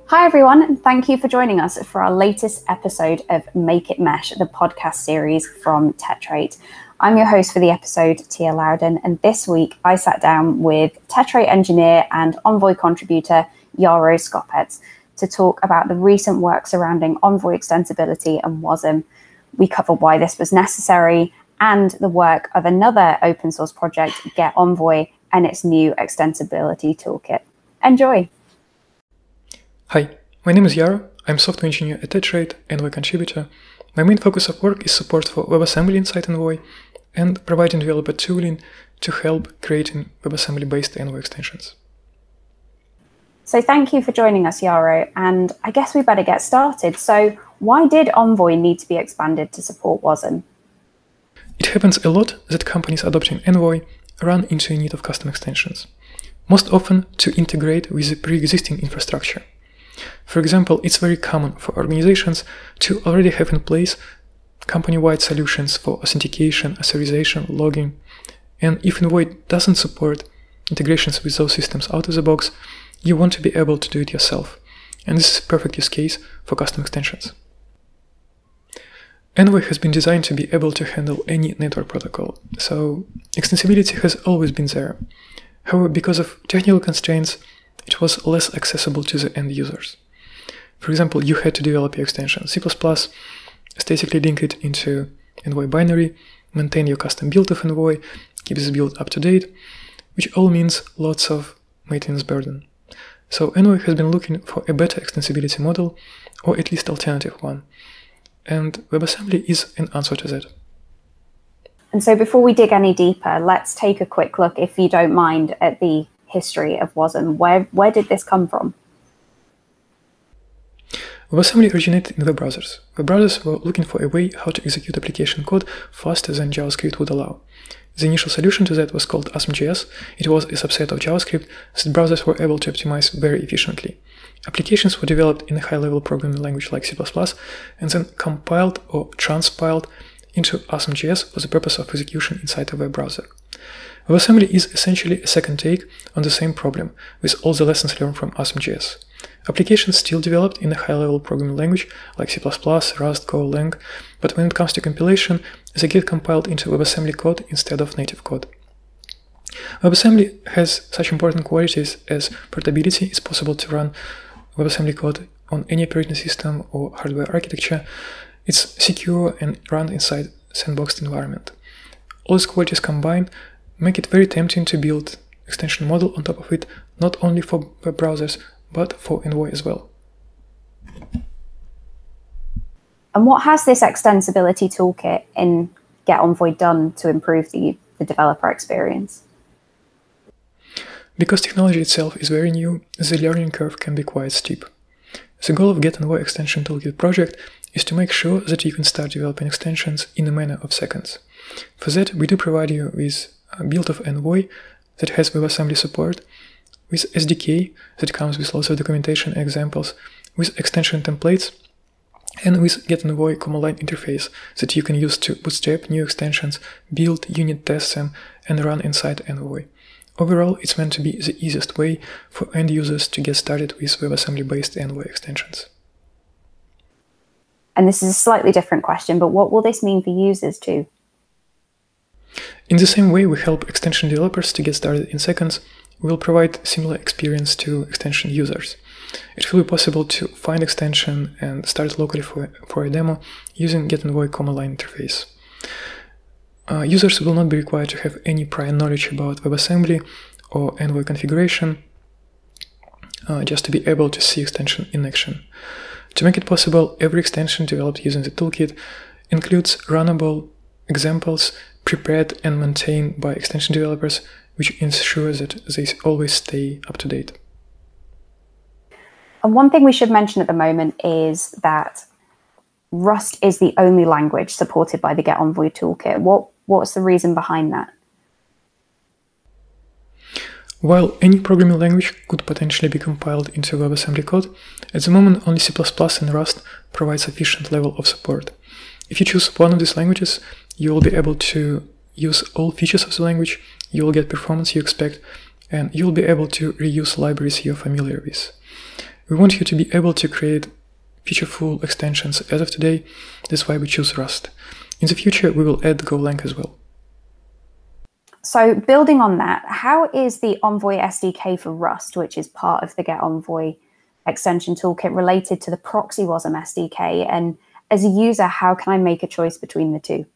Hi everyone, and thank you for joining us for our latest episode of Make It Mesh, the podcast series from Tetrate. I'm your host for the episode, Tia Loudon, and this week I sat down with Tetrate engineer and Envoy contributor Yaro Skopets to talk about the recent work surrounding Envoy extensibility and WASM. We cover why this was necessary and the work of another open source project, Get Envoy, and its new extensibility toolkit. Enjoy! Hi, my name is Yaro. I'm software engineer at Tetrate, Envoy contributor. My main focus of work is support for WebAssembly inside Envoy and providing developer tooling to help creating WebAssembly-based Envoy extensions. So thank you for joining us, Yaro, and I guess we better get started. So why did Envoy need to be expanded to support WASM? It happens a lot that companies adopting Envoy run into a need of custom extensions, most often to integrate with the pre-existing infrastructure. For example, it's very common for organizations to already have in place company-wide solutions for authentication, authorization, logging, and if Envoy doesn't support integrations with those systems out of the box, you want to be able to do it yourself, and this is a perfect use case for custom extensions. Envoy has been designed to be able to handle any network protocol, so extensibility has always been there. However, because of technical constraints, it was less accessible to the end users. For example, you had to develop your extension C++, statically link it into Envoy binary, maintain your custom build of Envoy, keep this build up to date, which all means lots of maintenance burden. So Envoy has been looking for a better extensibility model, or at least alternative one, and WebAssembly is an answer to that. And so before we dig any deeper, let's take a quick look, if you don't mind, at the history of WASM. Where did this come from? WebAssembly originated in web browsers. Web browsers were looking for a way how to execute application code faster than JavaScript would allow. The initial solution to that was called ASM.js. It was a subset of JavaScript that browsers were able to optimize very efficiently. Applications were developed in a high-level programming language like C++ and then compiled or transpiled into ASM.js for the purpose of execution inside a web browser. WebAssembly is essentially a second take on the same problem, with all the lessons learned from ASM.js. Applications still developed in a high-level programming language like C++, Rust, Go, Lang, but when it comes to compilation, they get compiled into WebAssembly code instead of native code. WebAssembly has such important qualities as portability. It's possible to run WebAssembly code on any operating system or hardware architecture. It's secure and run inside a sandboxed environment. All these qualities combined make it very tempting to build extension model on top of it, not only for web browsers, but for Envoy as well. And what has this extensibility toolkit in Get Envoy done to improve the developer experience? Because technology itself is very new, the learning curve can be quite steep. The goal of Get Envoy Extension Toolkit project is to make sure that you can start developing extensions in a matter of seconds. For that, we do provide you with a build of Envoy that has WebAssembly support, with SDK that comes with lots of documentation examples, with extension templates, and with Get Envoy command line interface that you can use to bootstrap new extensions, build, unit test them, and run inside Envoy. Overall, it's meant to be the easiest way for end users to get started with WebAssembly-based Envoy extensions. And this is a slightly different question, but what will this mean for users too? In the same way we help extension developers to get started in seconds, we will provide similar experience to extension users. It will be possible to find extension and start locally for a demo using Get Envoy command line interface. Users will not be required to have any prior knowledge about WebAssembly or Envoy configuration, just to be able to see extension in action. To make it possible, every extension developed using the toolkit includes runnable examples prepared and maintained by extension developers, which ensures that they always stay up to date. And one thing we should mention at the moment is that Rust is the only language supported by the Get Envoy toolkit. What's the reason behind that? While any programming language could potentially be compiled into WebAssembly code, at the moment only C++ and Rust provide sufficient level of support. If you choose one of these languages, you will be able to use all features of the language, you will get performance you expect, and you'll be able to reuse libraries you're familiar with. We want you to be able to create featureful extensions as of today. That's why we choose Rust. In the future, we will add Golang as well. So building on that, how is the Envoy SDK for Rust, which is part of the Get Envoy extension toolkit, related to the ProxyWasm SDK? And as a user, how can I make a choice between the two?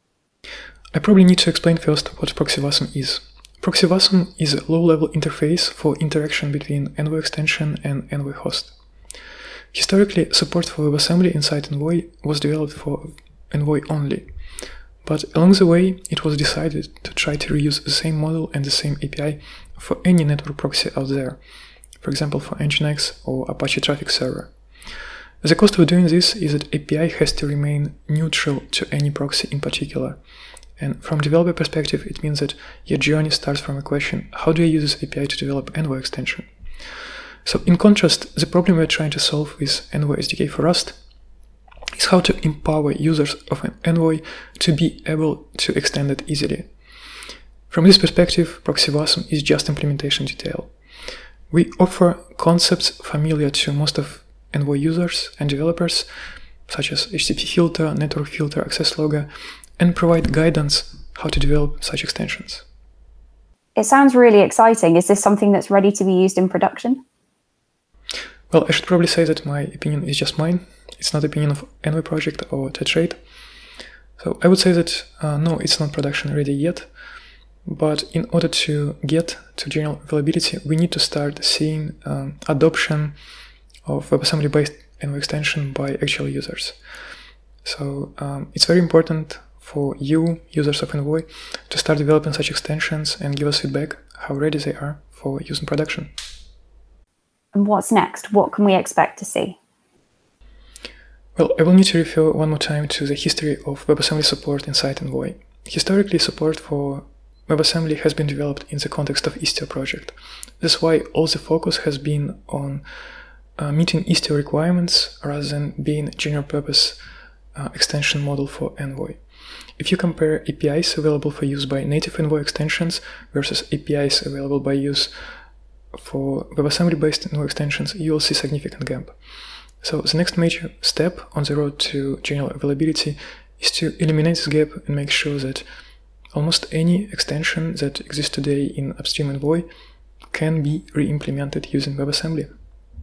I probably need to explain first what ProxyWasm is. ProxyWasm is a low-level interface for interaction between Envoy extension and Envoy host. Historically, support for WebAssembly inside Envoy was developed for Envoy only. But along the way, it was decided to try to reuse the same model and the same API for any network proxy out there, for example for Nginx or Apache Traffic Server. The cost of doing this is that API has to remain neutral to any proxy in particular. And from developer perspective, it means that your journey starts from a question, how do I use this API to develop Envoy extension? So in contrast, the problem we're trying to solve with Envoy SDK for Rust is how to empower users of an Envoy to be able to extend it easily. From this perspective, ProxyWasm is just implementation detail. We offer concepts familiar to most of Envoy users and developers, such as HTTP filter, network filter, access logger, and provide guidance how to develop such extensions. It sounds really exciting. Is this something that's ready to be used in production? Well, I should probably say that my opinion is just mine. It's not the opinion of Envoy project or Tetrate. So I would say that no, it's not production ready yet. But in order to get to general availability, we need to start seeing adoption of WebAssembly-based Envoy extension by actual users. So it's very important for you, users of Envoy, to start developing such extensions and give us feedback how ready they are for use in production. And what's next? What can we expect to see? Well, I will need to refer one more time to the history of WebAssembly support inside Envoy. Historically, support for WebAssembly has been developed in the context of Istio project. That's why all the focus has been on meeting Istio requirements rather than being a general purpose extension model for Envoy. If you compare APIs available for use by native Envoy extensions versus APIs available by use for WebAssembly-based Envoy extensions, you will see significant gap. So the next major step on the road to general availability is to eliminate this gap and make sure that almost any extension that exists today in upstream Envoy can be re-implemented using WebAssembly.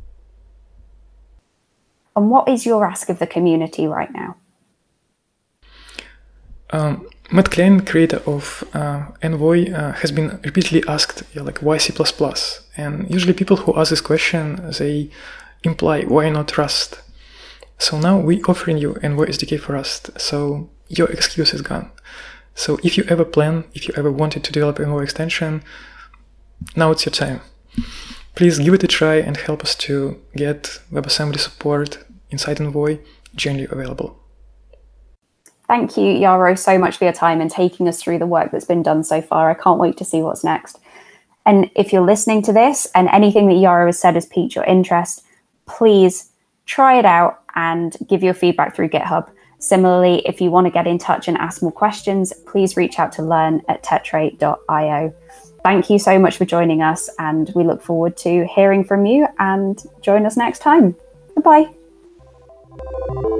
And what is your ask of the community right now? Matt Klein, creator of Envoy, has been repeatedly asked, why C++? And usually people who ask this question, they imply, why not Rust? So now we're offering you Envoy SDK for Rust, so your excuse is gone. So if you ever wanted to develop Envoy extension, now it's your time. Please give it a try and help us to get WebAssembly support inside Envoy generally available. Thank you, Yaro, so much for your time and taking us through the work that's been done so far. I can't wait to see what's next. And if you're listening to this and anything that Yaro has said has piqued your interest, please try it out and give your feedback through GitHub. Similarly, if you want to get in touch and ask more questions, please reach out to learn@tetrate.io. Thank you so much for joining us, and we look forward to hearing from you, and join us next time. Goodbye.